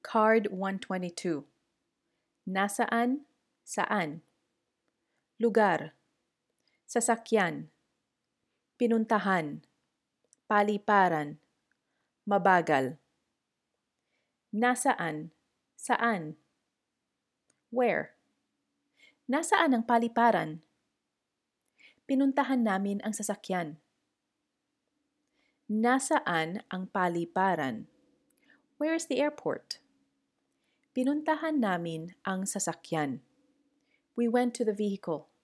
Card 122. Nasaan, saan? Lugar, sasakyan, pinuntahan, paliparan, mabagal. Nasaan, saan? Where? Nasaan ang paliparan? Pinuntahan namin ang sasakyan. Nasaan ang paliparan? Where is the airport? Pinuntahan namin ang sasakyan. We went to the vehicle.